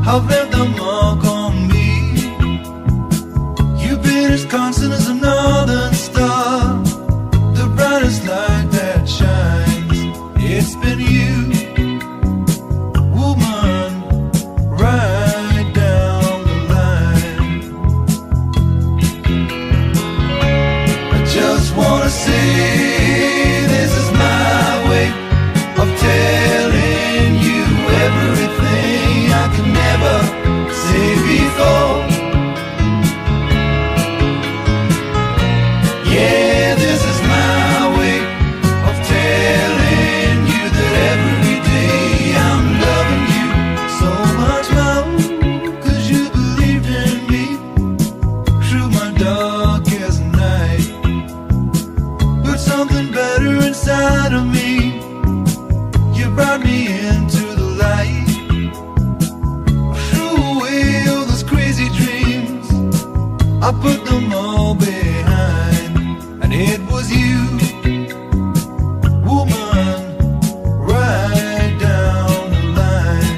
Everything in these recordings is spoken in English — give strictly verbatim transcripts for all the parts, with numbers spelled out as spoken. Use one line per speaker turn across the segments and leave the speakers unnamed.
I've left a mark on me. You've been as constant as a northern star, the brightest light that shines. It's been you, woman, right down the line. I just wanna say this is my way of telling you everything I could never say before. Yeah, this is my way of telling you that every day I'm loving you so much more, 'cause you believed in me through my darkest night. But something better inside of me, you brought me into the light. Threw away all those crazy dreams, I put them all behind. And it was you, woman, right down the line.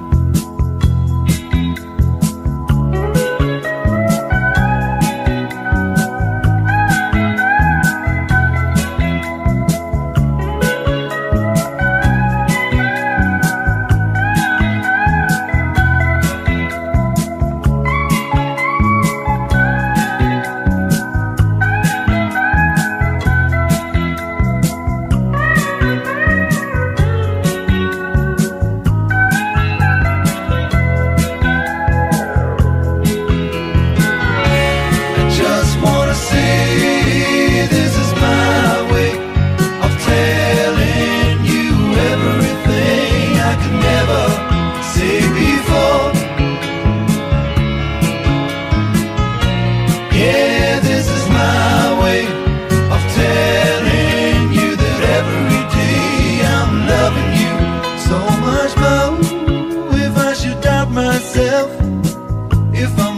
Just wanna say this is my way of telling you everything I could never say before. Yeah, this is my way of telling you that every day I'm loving you so much more. If I should doubt myself, if I